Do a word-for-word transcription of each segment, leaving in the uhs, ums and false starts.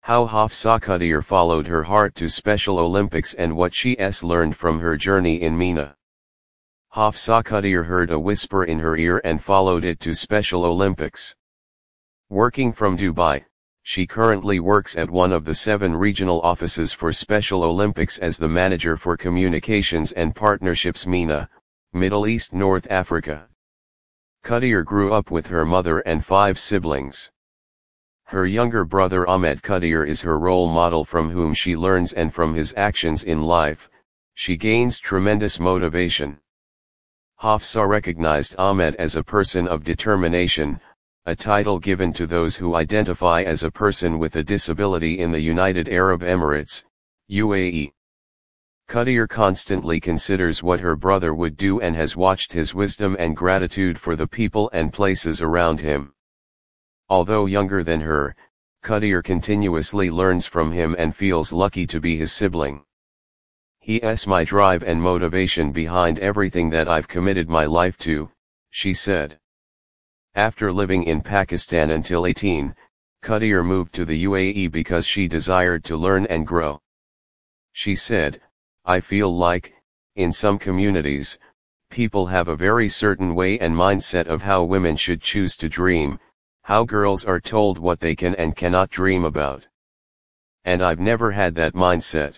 How Hafsa Qadיר followed her heart to Special Olympics and what she's learned from her journey in MENA. Hafsa Qadיר heard a whisper in her ear and followed it to Special Olympics. Working from Dubai, she currently works at one of the seven regional offices for Special Olympics as the manager for communications and partnerships MENA, Middle East North Africa. Qadיר grew up with her mother and five siblings. Her younger brother Ahmed Qadיר is her role model from whom she learns, and from his actions in life, she gains tremendous motivation. Hafsa recognized Ahmed as a person of determination, a title given to those who identify as a person with a disability in the United Arab Emirates, U A E. Qadיר constantly considers what her brother would do and has watched his wisdom and gratitude for the people and places around him. Although younger than her, Qadיר continuously learns from him and feels lucky to be his sibling. "He's my drive and motivation behind everything that I've committed my life to," she said. After living in Pakistan until eighteen, Qadיר moved to the U A E because she desired to learn and grow. She said, "I feel like, in some communities, people have a very certain way and mindset of how women should choose to dream, how girls are told what they can and cannot dream about. And I've never had that mindset.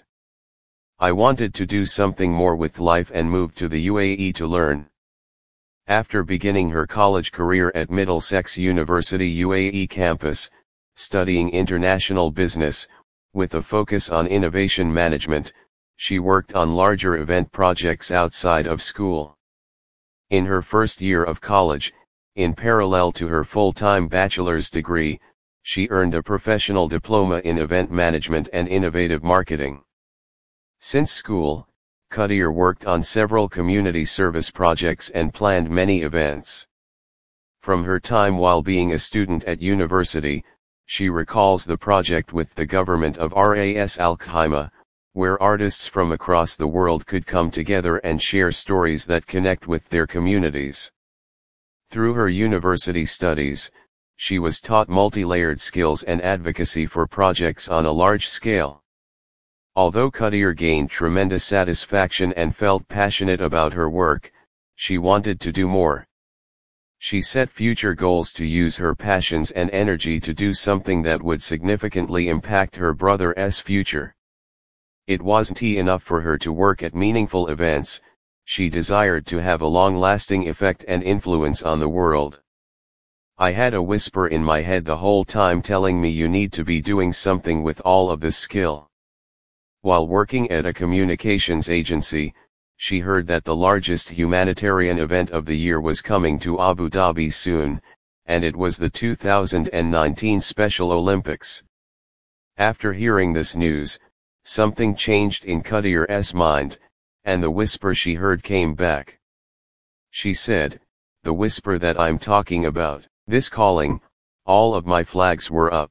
I wanted to do something more with life and moved to the U A E to learn." After beginning her college career at Middlesex University U A E campus, studying international business, with a focus on innovation management, she worked on larger event projects outside of school. In her first year of college, in parallel to her full-time bachelor's degree, she earned a professional diploma in event management and innovative marketing. Since school, Qadיר worked on several community service projects and planned many events. From her time while being a student at university, she recalls the project with the government of Ras Al Khaimah, where artists from across the world could come together and share stories that connect with their communities. Through her university studies, she was taught multi-layered skills and advocacy for projects on a large scale. Although Qadיר gained tremendous satisfaction and felt passionate about her work, she wanted to do more. She set future goals to use her passions and energy to do something that would significantly impact her brother's future. It wasn't enough for her to work at meaningful events, she desired to have a long-lasting effect and influence on the world. "I had a whisper in my head the whole time telling me you need to be doing something with all of this skill." While working at a communications agency, she heard that the largest humanitarian event of the year was coming to Abu Dhabi soon, and it was the two thousand nineteen Special Olympics. After hearing this news, something changed in Qadir's mind, and the whisper she heard came back. She said, "The whisper that I'm talking about, this calling, all of my flags were up.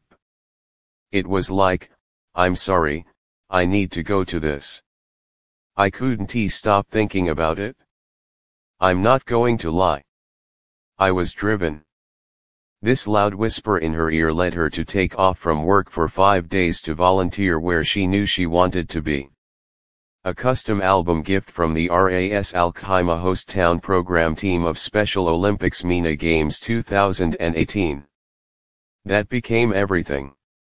It was like, I'm sorry, I need to go to this. I couldn't stop thinking about it. I'm not going to lie. I was driven." This loud whisper in her ear led her to take off from work for five days to volunteer where she knew she wanted to be. A custom album gift from the Ras Al Khaimah host town program team of Special Olympics MENA Games two thousand eighteen. That became everything.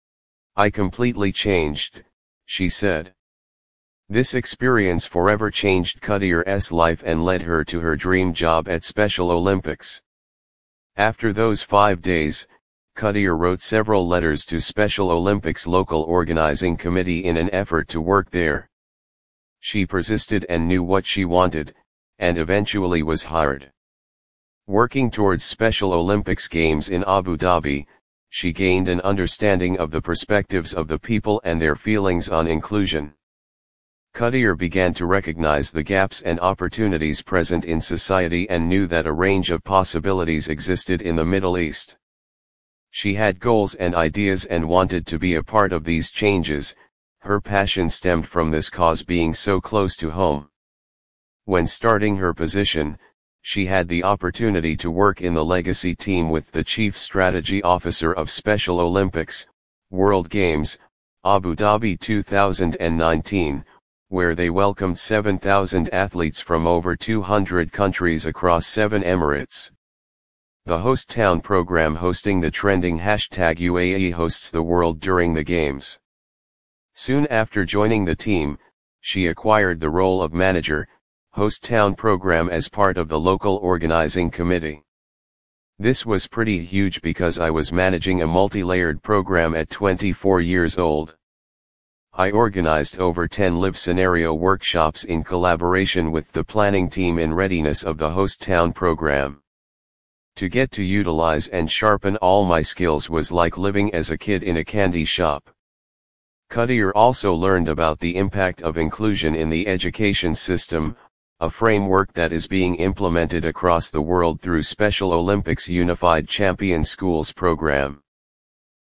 "I completely changed," she said. This experience forever changed Qadir's life and led her to her dream job at Special Olympics. After those five days, Qadir wrote several letters to Special Olympics local organizing committee in an effort to work there. She persisted and knew what she wanted, and eventually was hired. Working towards Special Olympics Games in Abu Dhabi, she gained an understanding of the perspectives of the people and their feelings on inclusion. Qadir began to recognize the gaps and opportunities present in society and knew that a range of possibilities existed in the Middle East. She had goals and ideas and wanted to be a part of these changes. Her passion stemmed from this cause being so close to home. When starting her position, she had the opportunity to work in the legacy team with the Chief Strategy Officer of Special Olympics, World Games, Abu Dhabi two thousand nineteen, where they welcomed seven thousand athletes from over two hundred countries across seven emirates. The host town program hosting the trending hashtag U A E hosts the world during the games. Soon after joining the team, she acquired the role of manager, host town program as part of the local organizing committee. This was pretty huge because I was managing a multi-layered program at twenty-four years old. I organized over ten live scenario workshops in collaboration with the planning team in readiness of the host town program. To get to utilize and sharpen all my skills was like living as a kid in a candy shop. Qadir also learned about the impact of inclusion in the education system, a framework that is being implemented across the world through Special Olympics Unified Champion Schools program.